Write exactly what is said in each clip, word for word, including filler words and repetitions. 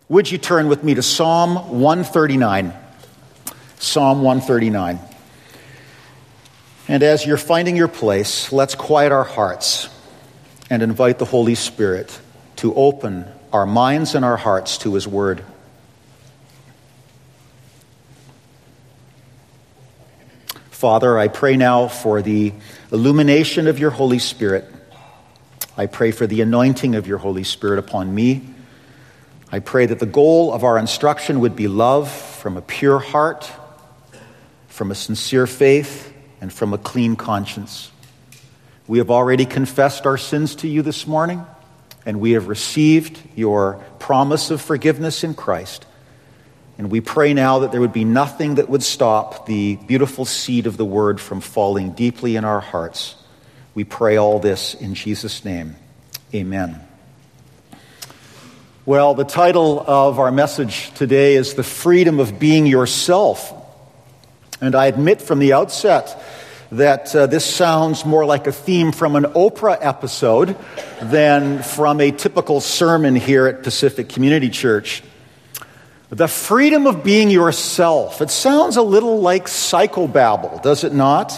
would you turn with me to Psalm one thirty-nine? Psalm one thirty-nine. And as you're finding your place, let's quiet our hearts and invite the Holy Spirit to open our minds and our hearts to His Word. Father, I pray now for the illumination of your Holy Spirit. I pray for the anointing of your Holy Spirit upon me. I pray that the goal of our instruction would be love from a pure heart, from a sincere faith, and from a clean conscience. We have already confessed our sins to you this morning, and we have received your promise of forgiveness in Christ. And we pray now that there would be nothing that would stop the beautiful seed of the word from falling deeply in our hearts. We pray all this in Jesus' name. Amen. Well, the title of our message today is The Freedom of Being Yourself. And I admit from the outset that uh, this sounds more like a theme from an Oprah episode than from a typical sermon here at Pacific Community Church. The freedom of being yourself. It sounds a little like psychobabble, does it not?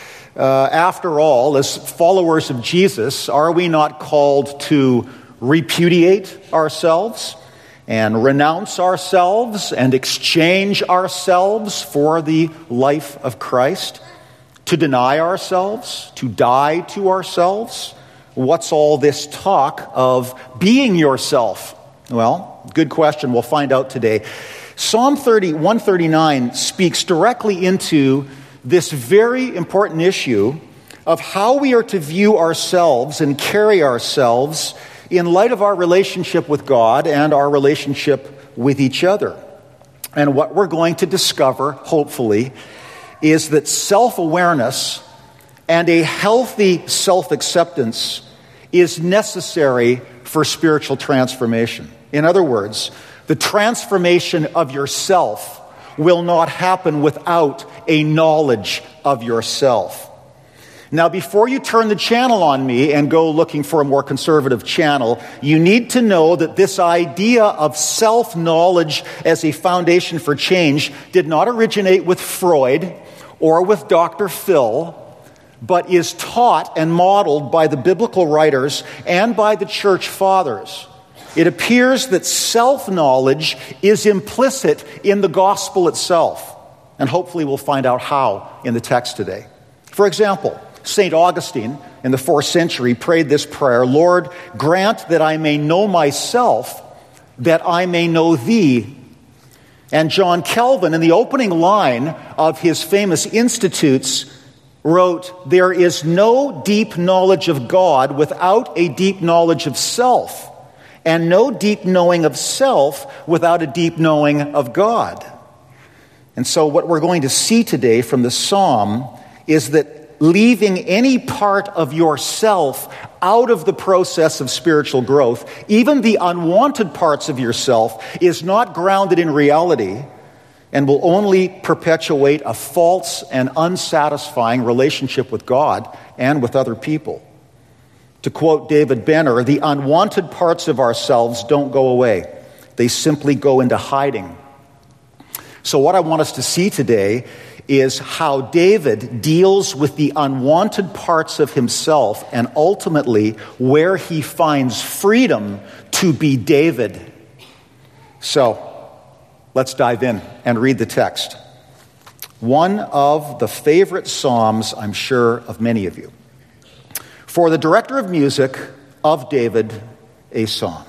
Uh, after all, as followers of Jesus, are we not called to repudiate ourselves and renounce ourselves and exchange ourselves for the life of Christ? To deny ourselves, to die to ourselves? What's all this talk of being yourself? Well, good question. We'll find out today. Psalm one thirty-nine speaks directly into this very important issue of how we are to view ourselves and carry ourselves in light of our relationship with God and our relationship with each other. And what we're going to discover, hopefully, is that self-awareness and a healthy self-acceptance is necessary for spiritual transformation. In other words, the transformation of yourself will not happen without a knowledge of yourself. Now, before you turn the channel on me and go looking for a more conservative channel, you need to know that this idea of self-knowledge as a foundation for change did not originate with Freud or with Doctor Phil, but is taught and modeled by the biblical writers and by the church fathers. It appears that self-knowledge is implicit in the gospel itself, and hopefully we'll find out how in the text today. For example, Saint Augustine in the fourth century prayed this prayer, "Lord, grant that I may know myself, that I may know thee." And John Calvin, in the opening line of his famous Institutes, wrote, "There is no deep knowledge of God without a deep knowledge of self, and no deep knowing of self without a deep knowing of God." And so what we're going to see today from the psalm is that leaving any part of yourself out of the process of spiritual growth, even the unwanted parts of yourself, is not grounded in reality and will only perpetuate a false and unsatisfying relationship with God and with other people. To quote David Benner, the unwanted parts of ourselves don't go away. They simply go into hiding. So what I want us to see today is how David deals with the unwanted parts of himself and ultimately where he finds freedom to be David. So, let's dive in and read the text. One of the favorite psalms, I'm sure, of many of you. For the director of music of David, a psalm.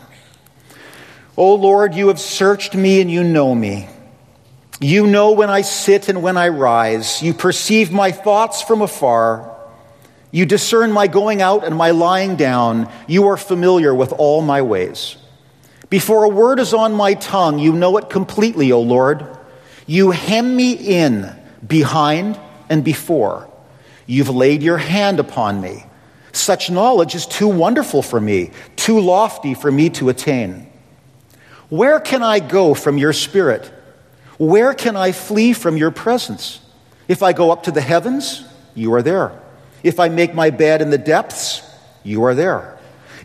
O Lord, you have searched me and you know me. You know when I sit and when I rise. You perceive my thoughts from afar. You discern my going out and my lying down. You are familiar with all my ways. Before a word is on my tongue, you know it completely, O Lord. You hem me in behind and before. You've laid your hand upon me. Such knowledge is too wonderful for me, too lofty for me to attain. Where can I go from your spirit? Where can I flee from your presence? If I go up to the heavens, you are there. If I make my bed in the depths, you are there.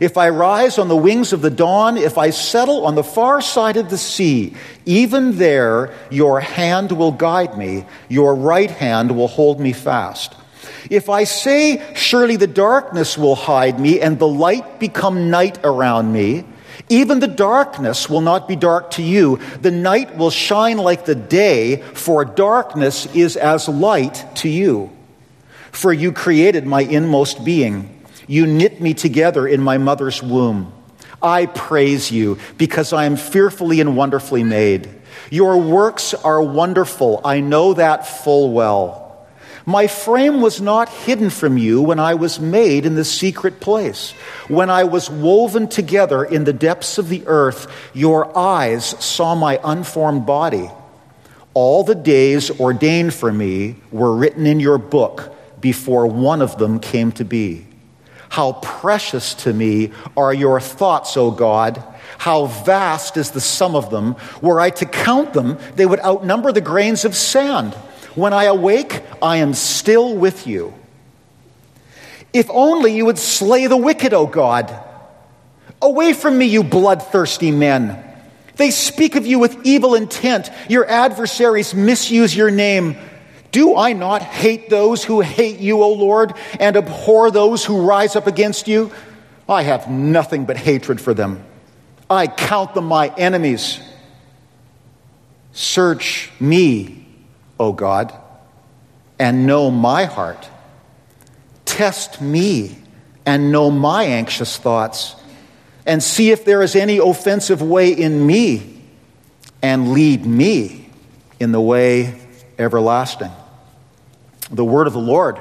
If I rise on the wings of the dawn, if I settle on the far side of the sea, even there your hand will guide me, your right hand will hold me fast. If I say, surely the darkness will hide me, and the light become night around me, even the darkness will not be dark to you. The night will shine like the day, for darkness is as light to you. For you created my inmost being. You knit me together in my mother's womb. I praise you because I am fearfully and wonderfully made. Your works are wonderful. I know that full well. My frame was not hidden from you when I was made in the secret place. When I was woven together in the depths of the earth, your eyes saw my unformed body. All the days ordained for me were written in your book before one of them came to be. How precious to me are your thoughts, O God. How vast is the sum of them. Were I to count them, they would outnumber the grains of sand. When I awake, I am still with you. If only you would slay the wicked, O God. Away from me, you bloodthirsty men. They speak of you with evil intent. Your adversaries misuse your name. Do I not hate those who hate you, O Lord, and abhor those who rise up against you? I have nothing but hatred for them. I count them my enemies. Search me, O God, and know my heart. Test me and know my anxious thoughts, and see if there is any offensive way in me, and lead me in the way everlasting. The word of the Lord.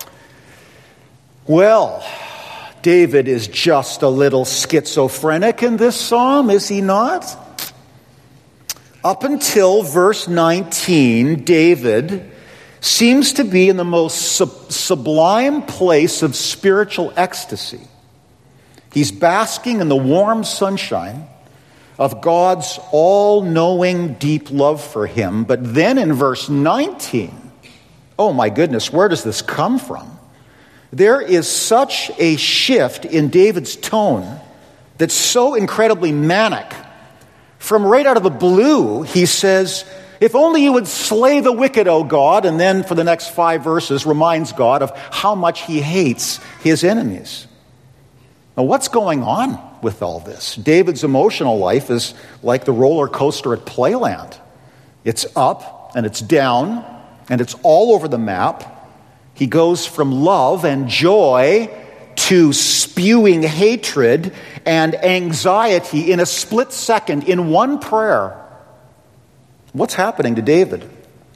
Well, David is just a little schizophrenic in this psalm, is he not? Up until verse nineteen, David seems to be in the most sub- sublime place of spiritual ecstasy. He's basking in the warm sunshine of God's all-knowing deep love for him. But then in verse nineteen, oh my goodness, where does this come from? There is such a shift in David's tone that's so incredibly manic. From right out of the blue, he says, if only you would slay the wicked, O God, and then for the next five verses reminds God of how much he hates his enemies. Now, what's going on with all this? David's emotional life is like the roller coaster at Playland. It's up and it's down, and it's all over the map. He goes from love and joy to spewing hatred and anxiety in a split second, in one prayer. What's happening to David?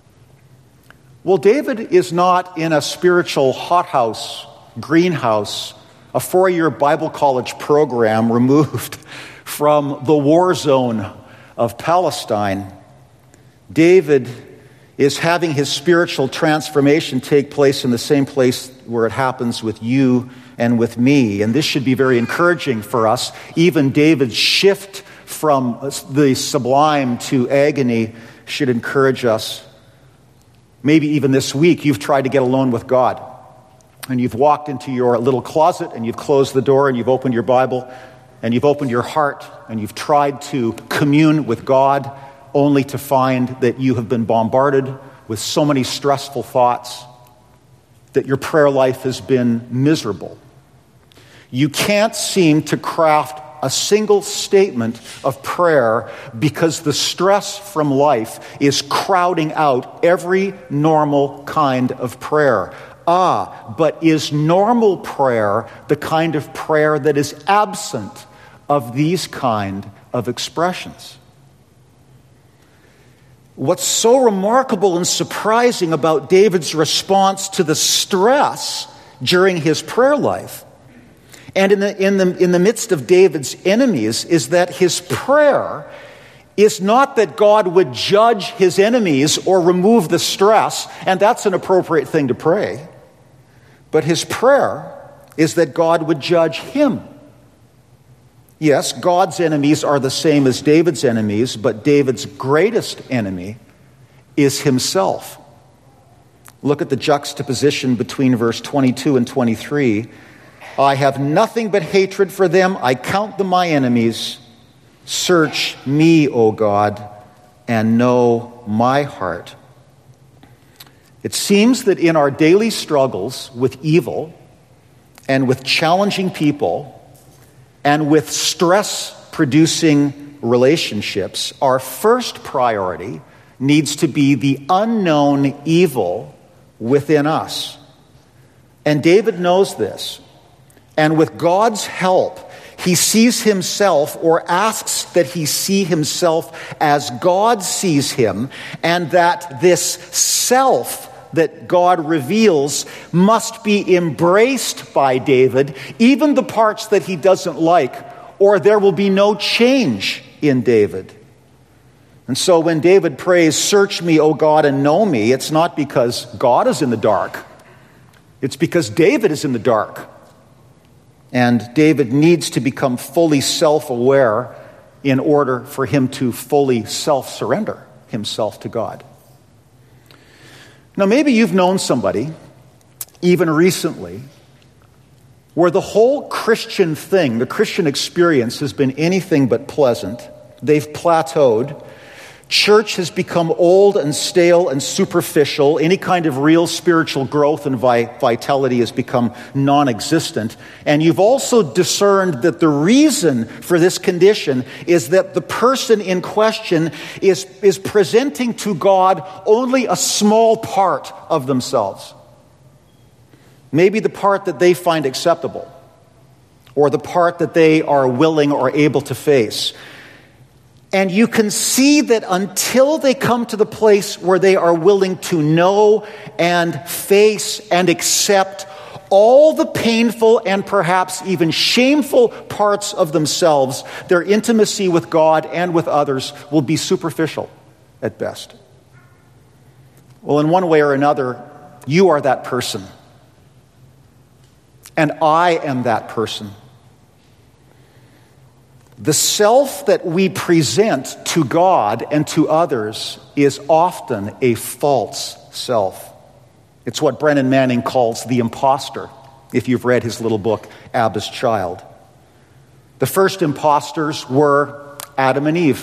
Well, David is not in a spiritual hothouse, greenhouse, a four-year Bible college program removed from the war zone of Palestine. David is having his spiritual transformation take place in the same place where it happens with you and with me. And this should be very encouraging for us. Even David's shift from the sublime to agony should encourage us. Maybe even this week you've tried to get alone with God. And you've walked into your little closet and you've closed the door and you've opened your Bible and you've opened your heart and you've tried to commune with God, only to find that you have been bombarded with so many stressful thoughts that your prayer life has been miserable. You can't seem to craft a single statement of prayer because the stress from life is crowding out every normal kind of prayer. Ah, but is normal prayer the kind of prayer that is absent of these kind of expressions? What's so remarkable and surprising about David's response to the stress during his prayer life and in the, in the, in the midst of David's enemies is that his prayer is not that God would judge his enemies or remove the stress, and that's an appropriate thing to pray, but his prayer is that God would judge him. Yes, God's enemies are the same as David's enemies, but David's greatest enemy is himself. Look at the juxtaposition between verse twenty-two and twenty-three. I have nothing but hatred for them. I count them my enemies. Search me, O God, and know my heart. It seems that in our daily struggles with evil and with challenging people and with stress-producing relationships, our first priority needs to be the unknown evil within us. And David knows this. And with God's help, he sees himself, or asks that he see himself as God sees him, and that this self that God reveals must be embraced by David, even the parts that he doesn't like, or there will be no change in David. And so when David prays, "Search me, O God, and know me," it's not because God is in the dark. It's because David is in the dark. And David needs to become fully self-aware in order for him to fully self-surrender himself to God. Now, maybe you've known somebody, even recently, where the whole Christian thing, the Christian experience, has been anything but pleasant. They've plateaued. Church has become old and stale and superficial. Any kind of real spiritual growth and vitality has become non-existent. And you've also discerned that the reason for this condition is that the person in question is, is presenting to God only a small part of themselves. Maybe the part that they find acceptable, or the part that they are willing or able to face. And you can see that until they come to the place where they are willing to know and face and accept all the painful and perhaps even shameful parts of themselves, their intimacy with God and with others will be superficial at best. Well, in one way or another, you are that person. And I am that person. The self that we present to God and to others is often a false self. It's what Brennan Manning calls the imposter, if you've read his little book, Abba's Child. The first imposters were Adam and Eve,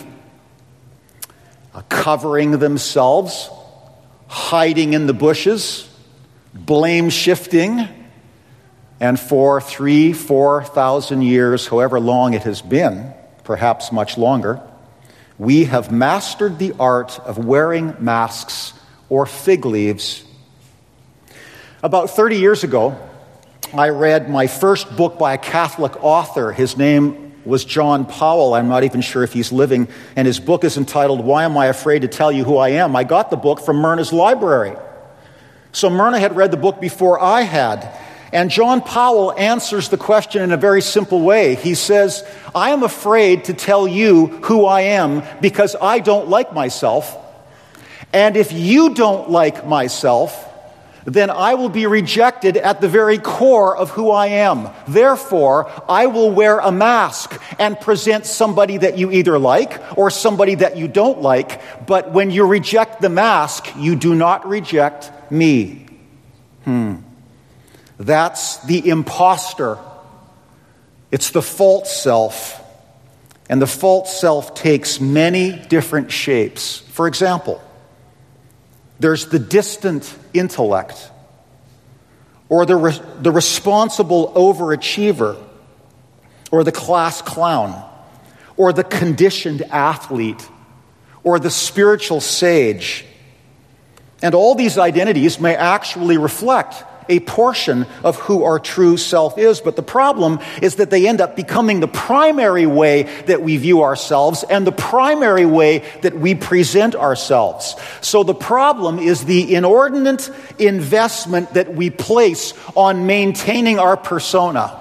covering themselves, hiding in the bushes, blame shifting, and for three, four thousand years, however long it has been, perhaps much longer, we have mastered the art of wearing masks or fig leaves. About thirty years ago, I read my first book by a Catholic author. His name was John Powell. I'm not even sure if he's living. And his book is entitled, "Why Am I Afraid to Tell You Who I Am?" I got the book from Myrna's library. So Myrna had read the book before I had. And John Powell answers the question in a very simple way. He says, "I am afraid to tell you who I am because I don't like myself. And if you don't like myself, then I will be rejected at the very core of who I am. Therefore, I will wear a mask and present somebody that you either like or somebody that you don't like. But when you reject the mask, you do not reject me." Hmm. That's the imposter. It's the false self. And the false self takes many different shapes. For example, there's the distant intellect, or the, re- the responsible overachiever, or the class clown, or the conditioned athlete, or the spiritual sage. And all these identities may actually reflect a portion of who our true self is. But the problem is that they end up becoming the primary way that we view ourselves and the primary way that we present ourselves. So the problem is the inordinate investment that we place on maintaining our persona.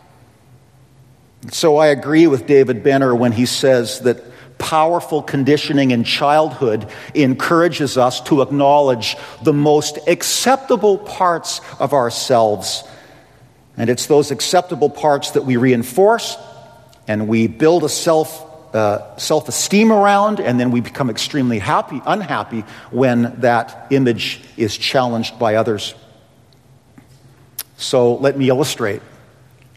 So I agree with David Benner when he says that powerful conditioning in childhood encourages us to acknowledge the most acceptable parts of ourselves. And it's those acceptable parts that we reinforce, and we build a self, uh, self-esteem around, and then we become extremely happy, unhappy when that image is challenged by others. So let me illustrate.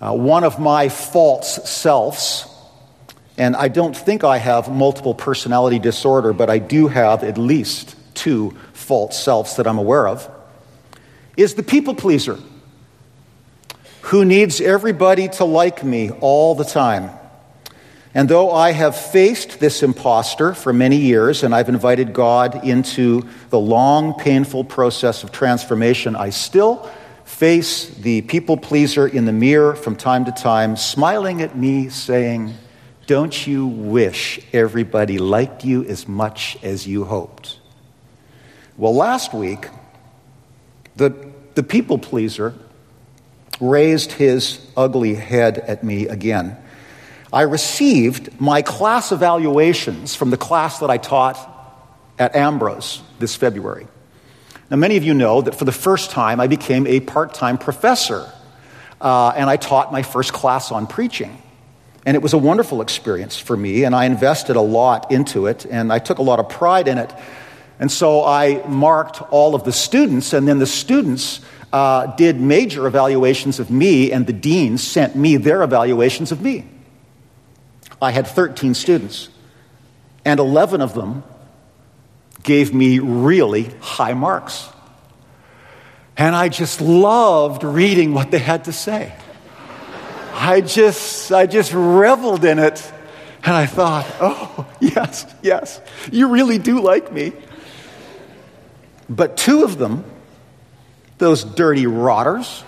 Uh, one of my false selves, and I don't think I have multiple personality disorder, but I do have at least two false selves that I'm aware of, is the people pleaser who needs everybody to like me all the time. And though I have faced this imposter for many years, and I've invited God into the long, painful process of transformation, I still face the people pleaser in the mirror from time to time, smiling at me, saying, "Don't you wish everybody liked you as much as you hoped?" Well, last week, the, the people pleaser raised his ugly head at me again. I received my class evaluations from the class that I taught at Ambrose this February. Now, many of you know that for the first time I became a part-time professor, uh, and I taught my first class on preaching. And it was a wonderful experience for me, and I invested a lot into it, and I took a lot of pride in it. And so I marked all of the students, and then the students uh, did major evaluations of me, and the deans sent me their evaluations of me. I had thirteen students, and eleven of them gave me really high marks. And I just loved reading what they had to say. I just, I just reveled in it. And I thought, oh, yes, yes, you really do like me. But two of them, those dirty rotters,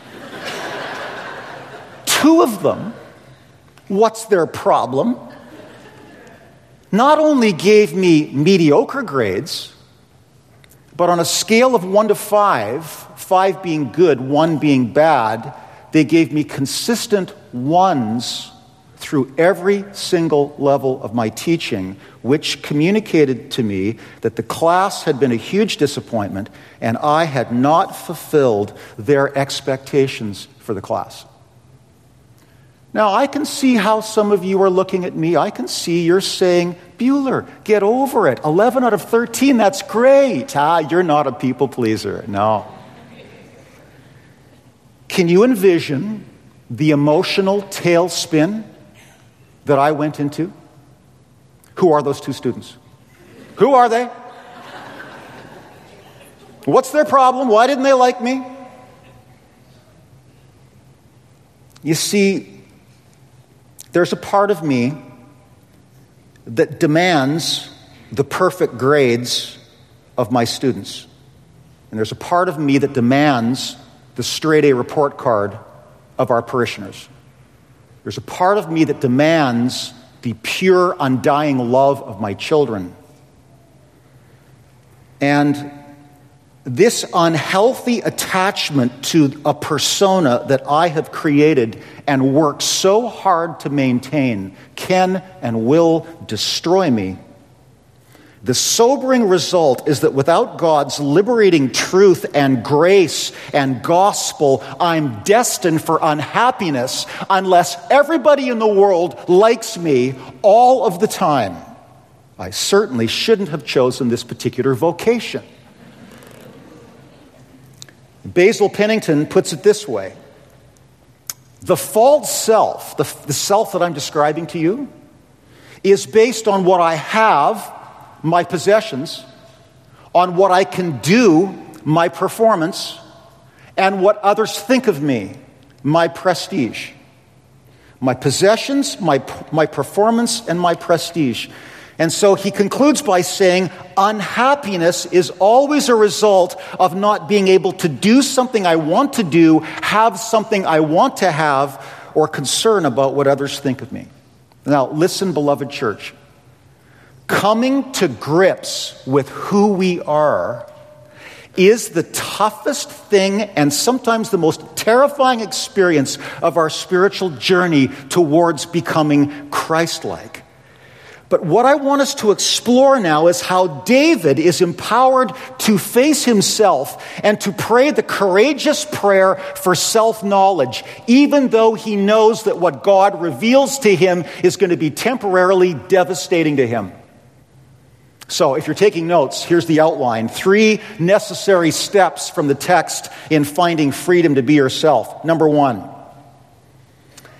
two of them, what's their problem? Not only gave me mediocre grades, but on a scale of one to five, five being good, one being bad, they gave me consistent ones through every single level of my teaching, which communicated to me that the class had been a huge disappointment and I had not fulfilled their expectations for the class. Now, I can see how some of you are looking at me. I can see you're saying, "Bueller, get over it. eleven out of thirteen, that's great. Ah, you're not a people pleaser." No. Can you envision the emotional tailspin that I went into? Who are those two students? Who are they? What's their problem? Why didn't they like me? You see, there's a part of me that demands the perfect grades of my students. And there's a part of me that demands the straight A report card of our parishioners. There's a part of me that demands the pure, undying love of my children. And this unhealthy attachment to a persona that I have created and worked so hard to maintain can and will destroy me. The sobering result is that without God's liberating truth and grace and gospel, I'm destined for unhappiness unless everybody in the world likes me all of the time. I certainly shouldn't have chosen this particular vocation. Basil Pennington puts it this way: the false self, the, the self that I'm describing to you, is based on what I have, my possessions, on what I can do, my performance, and what others think of me, my prestige. My possessions, my, my performance, and my prestige. And so he concludes by saying, unhappiness is always a result of not being able to do something I want to do, have something I want to have, or concern about what others think of me. Now, listen, beloved church. Coming to grips with who we are is the toughest thing and sometimes the most terrifying experience of our spiritual journey towards becoming Christ-like. But what I want us to explore now is how David is empowered to face himself and to pray the courageous prayer for self-knowledge, even though he knows that what God reveals to him is going to be temporarily devastating to him. So if you're taking notes, here's the outline. Three necessary steps from the text in finding freedom to be yourself. Number one,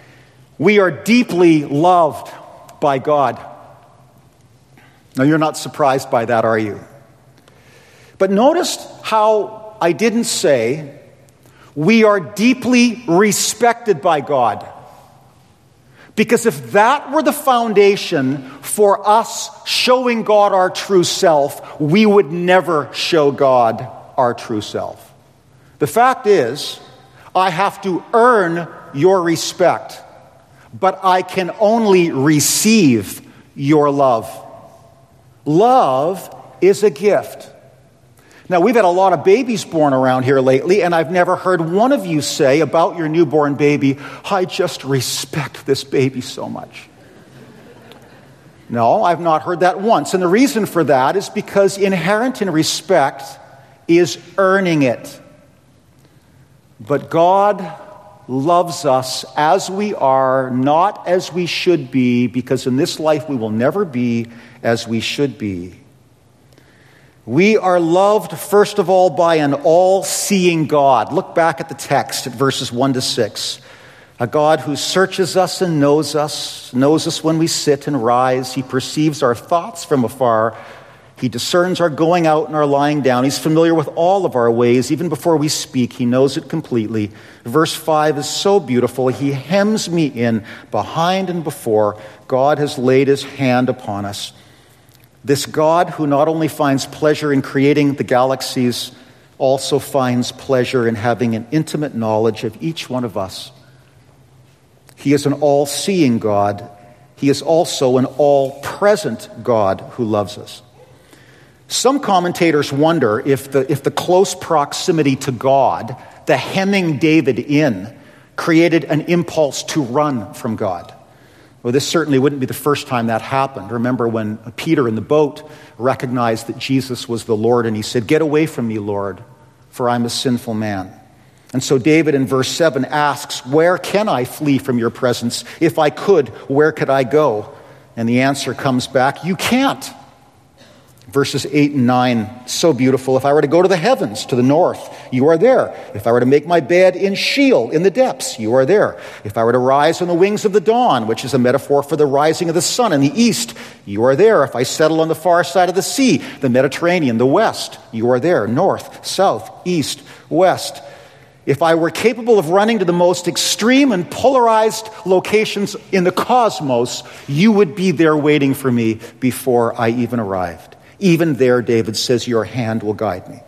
We are deeply loved by God. Now, you're not surprised by that, are you? But notice how I didn't say we are deeply respected by God. Because if that were the foundation for us showing God our true self, we would never show God our true self. The fact is, I have to earn your respect, but I can only receive your love. Love is a gift. Now, we've had a lot of babies born around here lately, and I've never heard one of you say about your newborn baby, I just respect this baby so much. No, I've not heard that once. And the reason for that is because inherent in respect is earning it. But God loves us as we are, not as we should be, because in this life we will never be as we should be. We are loved, first of all, by an all-seeing God. Look back at the text at verses one to six. A God who searches us and knows us, knows us when we sit and rise. He perceives our thoughts from afar. He discerns our going out and our lying down. He's familiar with all of our ways. Even before we speak, he knows it completely. Verse five is so beautiful. He hems me in behind and before. God has laid his hand upon us. This God who not only finds pleasure in creating the galaxies, also finds pleasure in having an intimate knowledge of each one of us. He is an all-seeing God. He is also an all-present God who loves us. Some commentators wonder if the, if the close proximity to God, the hemming David in, created an impulse to run from God. Well, this certainly wouldn't be the first time that happened. Remember when Peter in the boat recognized that Jesus was the Lord and he said, "Get away from me, Lord, for I'm a sinful man." And so David in verse seven asks, "Where can I flee from your presence? If I could, where could I go?" And the answer comes back, "You can't." Verses eight and nine, so beautiful. If I were to go to the heavens, to the north, you are there. If I were to make my bed in Sheol, in the depths, you are there. If I were to rise on the wings of the dawn, which is a metaphor for the rising of the sun in the east, you are there. If I settle on the far side of the sea, the Mediterranean, the west, you are there. North, south, east, west. If I were capable of running to the most extreme and polarized locations in the cosmos, you would be there waiting for me before I even arrived. Even there, David says, your hand will guide me.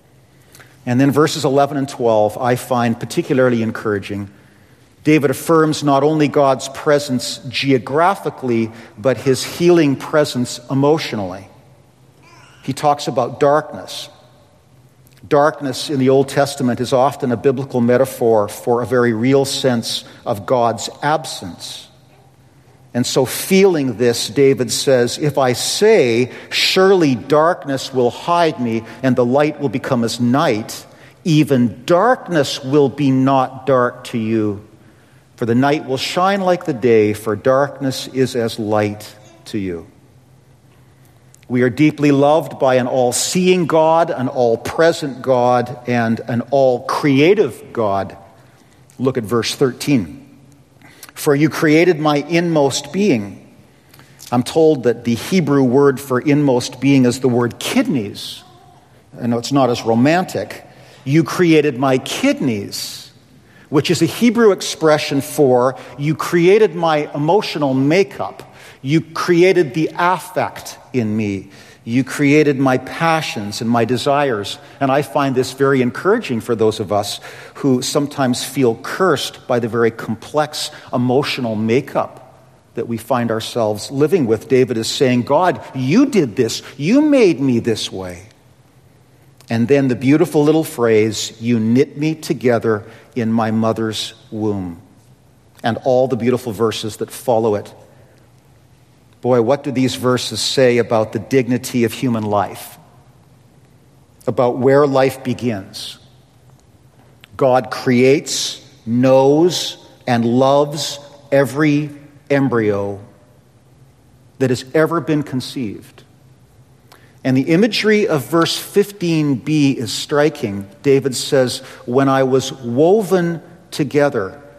And then verses eleven and twelve, I find particularly encouraging. David affirms not only God's presence geographically, but his healing presence emotionally. He talks about darkness. Darkness in the Old Testament is often a biblical metaphor for a very real sense of God's absence. And so feeling this, David says, if I say, surely darkness will hide me and the light will become as night, even darkness will be not dark to you. For the night will shine like the day, for darkness is as light to you. We are deeply loved by an all-seeing God, an all-present God, and an all-creative God. Look at verse thirteen. For you created my inmost being. I'm told that the Hebrew word for inmost being is the word kidneys. I know it's not as romantic. You created my kidneys, which is a Hebrew expression for you created my emotional makeup. You created the affect in me. You created my passions and my desires. And I find this very encouraging for those of us who sometimes feel cursed by the very complex emotional makeup that we find ourselves living with. David is saying, God, you did this. You made me this way. And then the beautiful little phrase, you knit me together in my mother's womb. And all the beautiful verses that follow it. Boy, what do these verses say about the dignity of human life? About where life begins. God creates, knows, and loves every embryo that has ever been conceived. And the imagery of verse fifteen b is striking. David says, when I was woven together.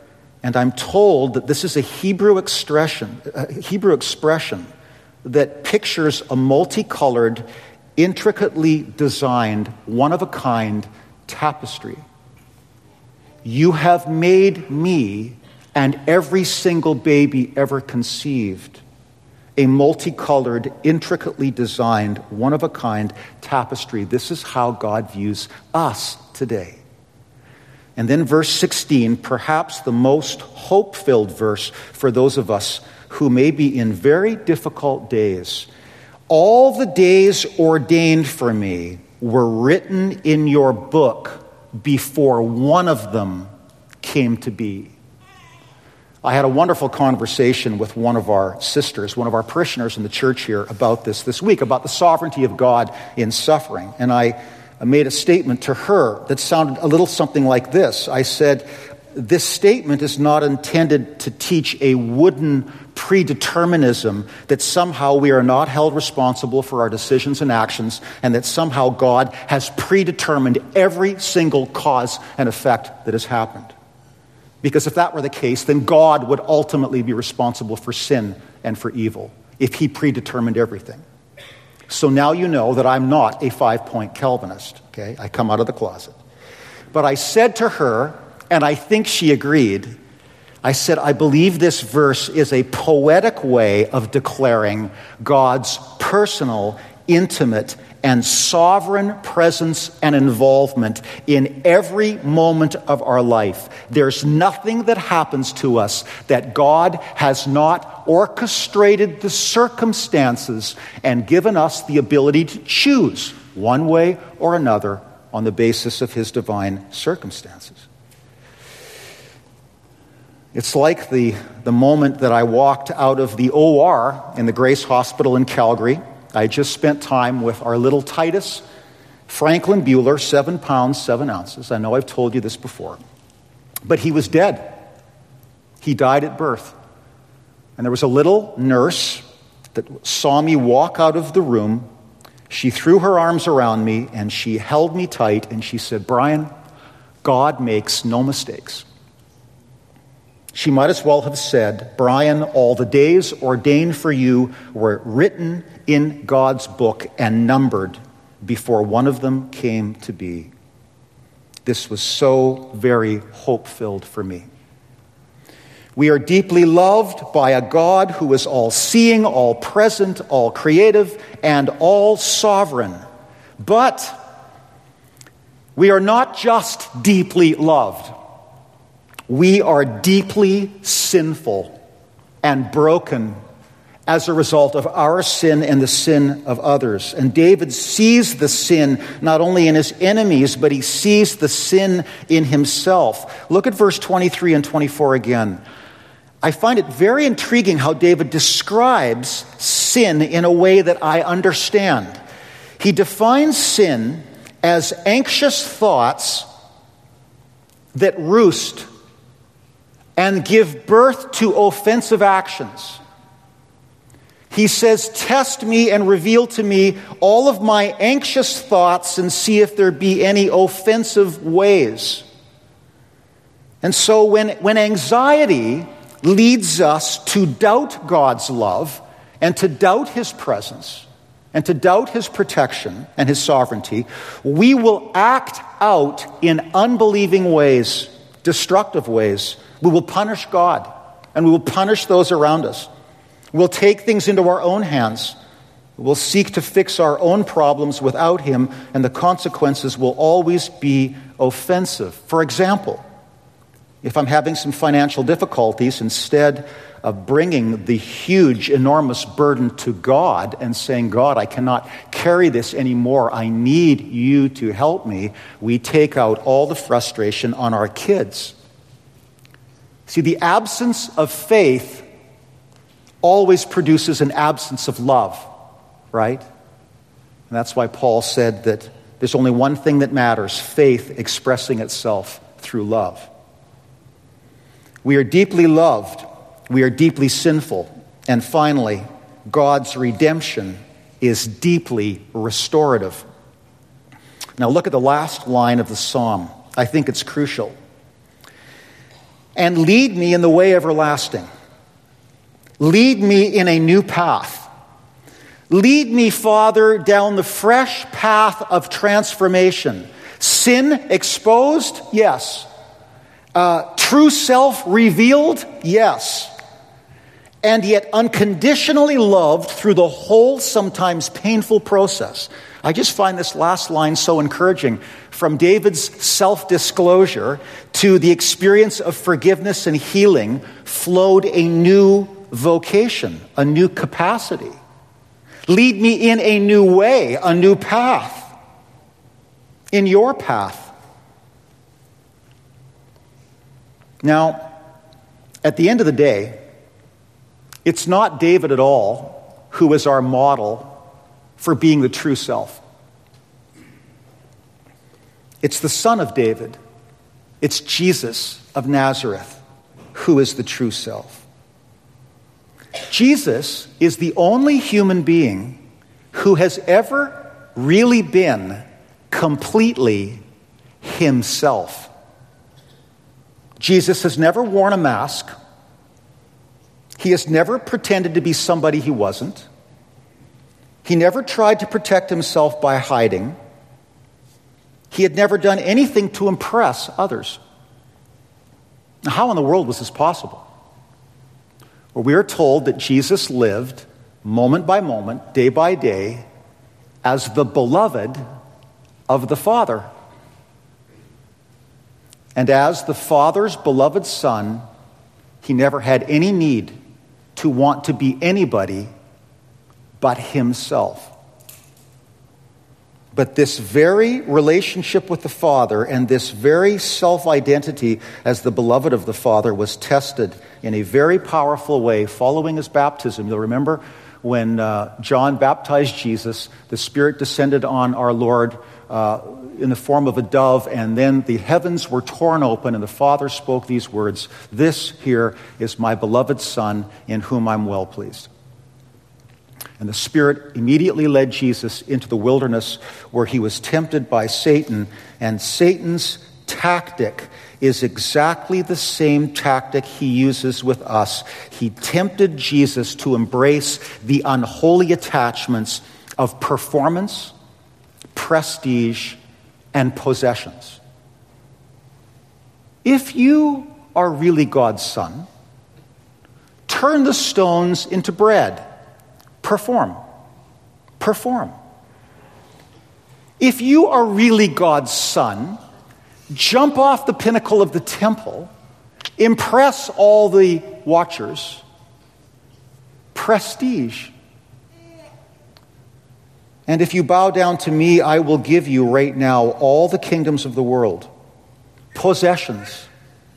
And I'm told that this is a Hebrew expression, a Hebrew expression that pictures a multicolored, intricately designed, one-of-a-kind tapestry. You have made me and every single baby ever conceived a multicolored, intricately designed, one-of-a-kind tapestry. This is how God views us today. And then verse sixteen, perhaps the most hope-filled verse for those of us who may be in very difficult days. All the days ordained for me were written in your book before one of them came to be. I had a wonderful conversation with one of our sisters, one of our parishioners in the church here about this this week, about the sovereignty of God in suffering. And I made a statement to her that sounded a little something like this. I said, this statement is not intended to teach a wooden predeterminism that somehow we are not held responsible for our decisions and actions, and that somehow God has predetermined every single cause and effect that has happened. Because if that were the case, then God would ultimately be responsible for sin and for evil, if he predetermined everything. So now you know that I'm not a five-point Calvinist, okay? I come out of the closet. But I said to her, and I think she agreed, I said, I believe this verse is a poetic way of declaring God's personal, intimate, and sovereign presence and involvement in every moment of our life. There's nothing that happens to us that God has not orchestrated the circumstances and given us the ability to choose one way or another on the basis of his divine circumstances. It's like the, the moment that I walked out of the O R in the Grace Hospital in Calgary. I just spent time with our little Titus, Franklin Bueller, seven pounds, seven ounces. I know I've told you this before. But he was dead. He died at birth. And there was a little nurse that saw me walk out of the room. She threw her arms around me and she held me tight and she said, Brian, God makes no mistakes. She might as well have said, Brian, all the days ordained for you were written in God's book and numbered before one of them came to be. This was so very hope-filled for me. We are deeply loved by a God who is all-seeing, all-present, all-creative, and all-sovereign. But we are not just deeply loved. We are deeply sinful and broken as a result of our sin and the sin of others. And David sees the sin not only in his enemies, but he sees the sin in himself. Look at verse twenty-three and twenty-four again. I find it very intriguing how David describes sin in a way that I understand. He defines sin as anxious thoughts that roost and give birth to offensive actions. He says, test me and reveal to me all of my anxious thoughts and see if there be any offensive ways. And so when, when anxiety leads us to doubt God's love and to doubt his presence and to doubt his protection and his sovereignty, we will act out in unbelieving ways, destructive ways. We will punish God and we will punish those around us. We'll take things into our own hands. We'll seek to fix our own problems without him, and the consequences will always be offensive. For example, if I'm having some financial difficulties, instead of bringing the huge, enormous burden to God and saying, God, I cannot carry this anymore, I need you to help me, we take out all the frustration on our kids. See, the absence of faith always produces an absence of love, right? And that's why Paul said that there's only one thing that matters, faith expressing itself through love. We are deeply loved. We are deeply sinful. And finally, God's redemption is deeply restorative. Now look at the last line of the psalm. I think it's crucial. and lead me in the way everlasting. Lead me in a new path. Lead me, Father, down the fresh path of transformation. Sin exposed? Yes. Uh, true self revealed? Yes. And yet unconditionally loved through the whole, sometimes painful process. I just find this last line so encouraging. From David's self-disclosure to the experience of forgiveness and healing flowed a new vocation, a new capacity. Lead me in a new way, a new path. In your path. Now, at the end of the day, it's not David at all who is our model for being the true self. It's the Son of David. It's Jesus of Nazareth who is the true self. Jesus is the only human being who has ever really been completely himself. Jesus has never worn a mask. He has never pretended to be somebody he wasn't. He never tried to protect himself by hiding. He had never done anything to impress others. Now, how in the world was this possible? Well, we are told that Jesus lived moment by moment, day by day, as the beloved of the Father. And as the Father's beloved Son, he never had any need to want to be anybody but himself. But this very relationship with the Father and this very self-identity as the beloved of the Father was tested in a very powerful way following his baptism. You'll remember when uh, John baptized Jesus, the Spirit descended on our Lord uh, in the form of a dove, and then the heavens were torn open, and the Father spoke these words, "This here is my beloved Son, in whom I'm well pleased." And the Spirit immediately led Jesus into the wilderness where he was tempted by Satan. And Satan's tactic is exactly the same tactic he uses with us. He tempted Jesus to embrace the unholy attachments of performance, prestige, and possessions. If you are really God's Son, turn the stones into bread. Perform. Perform. If you are really God's Son, jump off the pinnacle of the temple, impress all the watchers. Prestige. And if you bow down to me, I will give you right now all the kingdoms of the world. Possessions.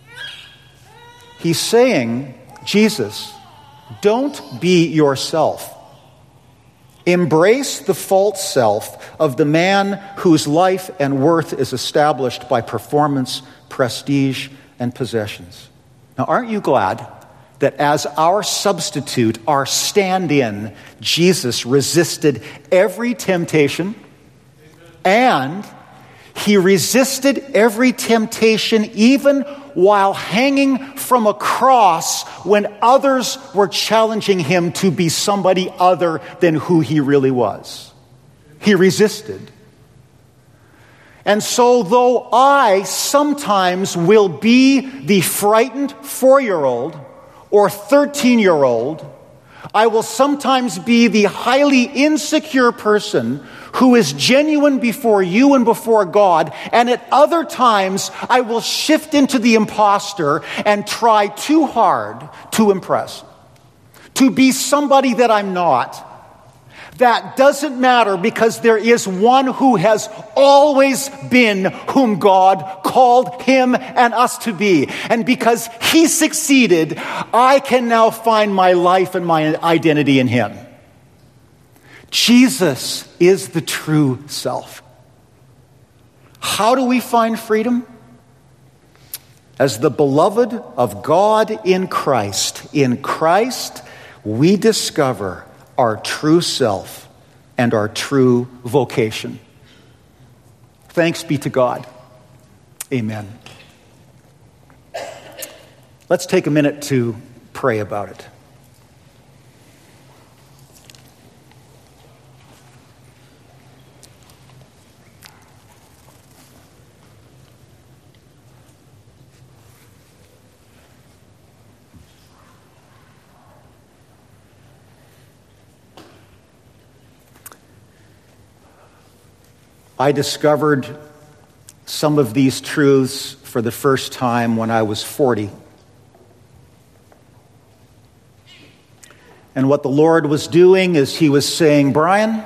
He's saying, Jesus, don't be yourself. Embrace the false self of the man whose life and worth is established by performance, prestige, and possessions. Now, aren't you glad that as our substitute, our stand-in, Jesus resisted every temptation, and he resisted every temptation even while hanging from a cross when others were challenging him to be somebody other than who he really was. He resisted. And so though I sometimes will be the frightened four-year-old or thirteen-year-old, I will sometimes be the highly insecure person who is genuine before you and before God, and at other times I will shift into the imposter and try too hard to impress, to be somebody that I'm not. That doesn't matter, because there is one who has always been whom God called him and us to be. And because he succeeded, I can now find my life and my identity in him. Jesus is the true self. How do we find freedom? As the beloved of God in Christ. In Christ, we discover our true self and our true vocation. Thanks be to God. Amen. Let's take a minute to pray about it. I discovered some of these truths for the first time when I was forty. And what the Lord was doing is he was saying, Brian,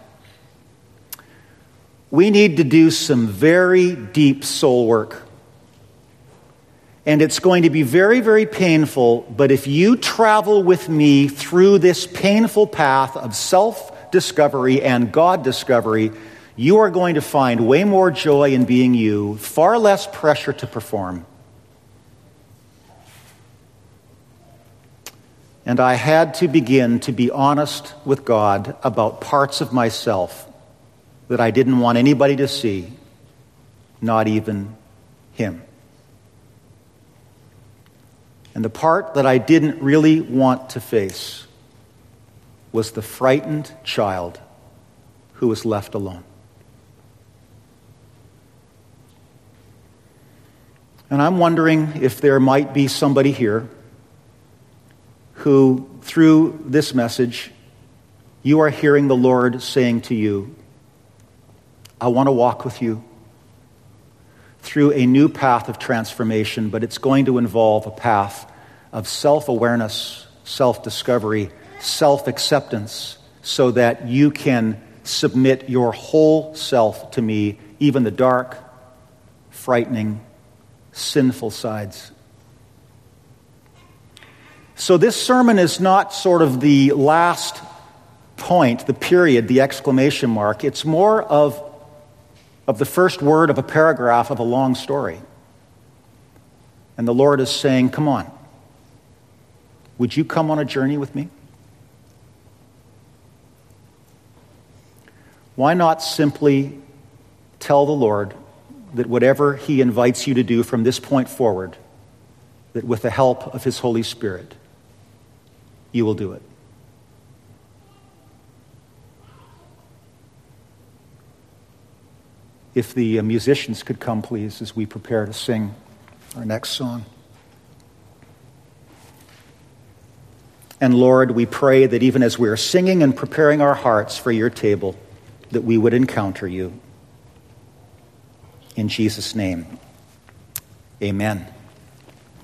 we need to do some very deep soul work. And it's going to be very, very painful, but if you travel with me through this painful path of self-discovery and God-discovery, you are going to find way more joy in being you, far less pressure to perform. And I had to begin to be honest with God about parts of myself that I didn't want anybody to see, not even him. And the part that I didn't really want to face was the frightened child who was left alone. And I'm wondering if there might be somebody here who, through this message, you are hearing the Lord saying to you, I want to walk with you through a new path of transformation, but it's going to involve a path of self-awareness, self-discovery, self-acceptance, so that you can submit your whole self to me, even the dark, frightening, sinful sides. So this sermon is not sort of the last point, the period, the exclamation mark. It's more of, of the first word of a paragraph of a long story. And the Lord is saying, come on, would you come on a journey with me? Why not simply tell the Lord that whatever he invites you to do from this point forward, that with the help of his Holy Spirit, you will do it. If the musicians could come, please, as we prepare to sing our next song. And Lord, we pray that even as we are singing and preparing our hearts for your table, that we would encounter you. In Jesus' name, amen.